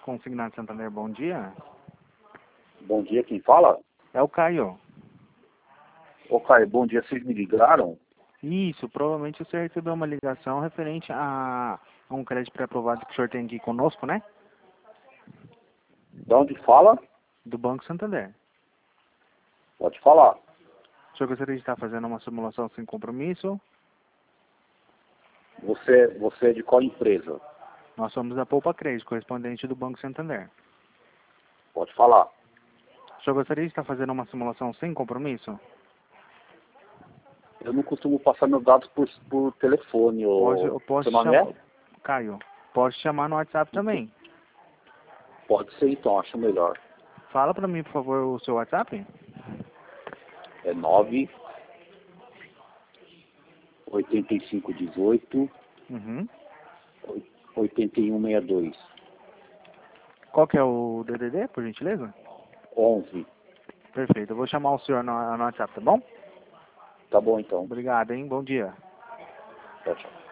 Consignado Santander, bom dia. Bom dia, quem fala? É o Caio. Ô Caio, bom dia, vocês me ligaram? Isso, provavelmente o senhor recebeu uma ligação referente a um crédito pré-aprovado que o senhor tem aqui conosco, né? De onde fala? Do Banco Santander. Pode falar. O senhor gostaria de estar fazendo uma simulação sem compromisso? Você é de qual empresa? Nós somos a Poupa Crédito, correspondente do Banco Santander. Pode falar. O senhor gostaria de estar fazendo uma simulação sem compromisso? Eu não costumo passar meus dados por telefone. Eu posso Seu nome chamar... é? Caio, pode chamar no WhatsApp também. Pode ser então, acho melhor. Fala pra mim, por favor, o seu WhatsApp. É 9 8518 Uhum. 8162 Qual que é o DDD, por gentileza? 11. Perfeito, eu vou chamar o senhor no WhatsApp, tá bom? Tá bom então. Obrigado, hein? Bom dia. Tchau, tchau.